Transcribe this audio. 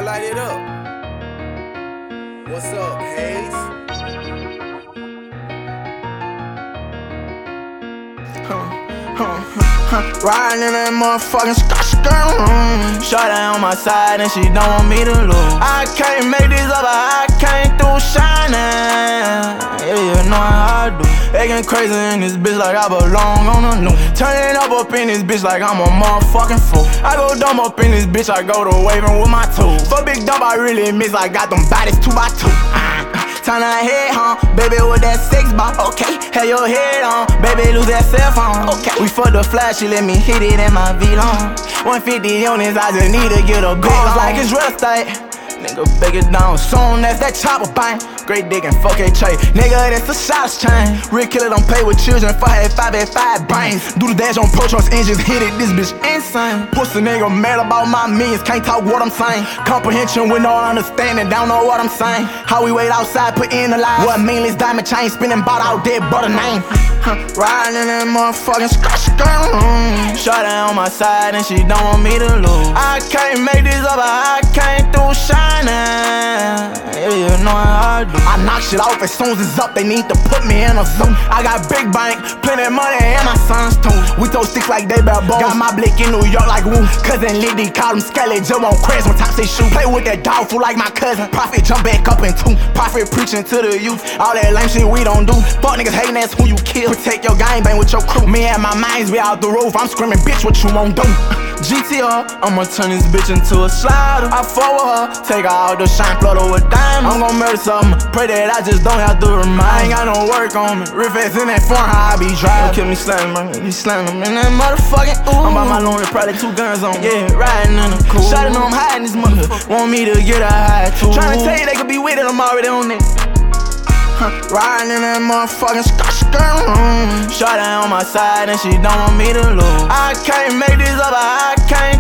light it up. What's up, Hayes? Riding in that motherfucking skirt. Shorty on my side and she don't want me to lose. I can't make this up, I came through shining. Yeah, you know how I do. Acting crazy in this bitch like I belong on a new. Turning up in this bitch like I'm a motherfucking fool. I go dumb up in this bitch, I go to waving with my tools. For big dump, I really miss, I got them bodies 2x2. Turn her head, baby, with that 6-ball, okay. Have your head on, baby, lose that cell phone, okay. We fucked the flash, she let me hit it in my V-Long. 150 on this, I just need to get a big like it's real estate. Nigga, break it down soon as that chopper bang. Great dick and fuck a tray. Nigga, that's a shots chain. Real killer don't play with children. 5 brains. Do the dash on Pro Trunks engines. Hit it, this bitch insane. Pussy nigga mad about my millions. Can't talk what I'm saying. Comprehension with no understanding. Don't know what I'm saying. How we wait outside, put in the line. What meaningless diamond chain. Spinning bought out dead brother name. Riding in that motherfucking skirt. Shorty on my side and she don't want me to lose. I can't make this up, I came through shining. Yeah, you know how I do. I knock shit off as soon as it's up, they need to put me in a suit. I got big bank, plenty of money, and my sons too. We throw sticks like they bad bones. Got my blick in New York like woo. Cousin Liddy call him Skelly, Joe on Crest when top say shoot. Play with that dog fool like my cousin. Profit jump back up in two. Profit preaching to the youth. All that lame shit we don't do. Fuck niggas hating, that's who you kill. Protect your gang bang with your crew. Me and my minds, we out the roof. I'm screaming, bitch, what you won't do? GTR, I'ma turn this bitch into a slider. I fuck with her, take her out the shine, flood her with diamonds. I'm gon' murder something, pray that I just don't have to remind. I ain't got no work on me, real fast in that phone, how I be driving. Don't kill me slamming, man, be slamming in that motherfucking ooh. I'm by my lonely, probably 2 guns on me, yeah, riding in the cool. Shawty know I'm hiding this motherfucker, want me to get a high too. Tryna tell you they could be with it, I'm already on it. Riding in that motherfucking skirt. Shorty on my side and she don't want me to lose. I can't make this up, I can't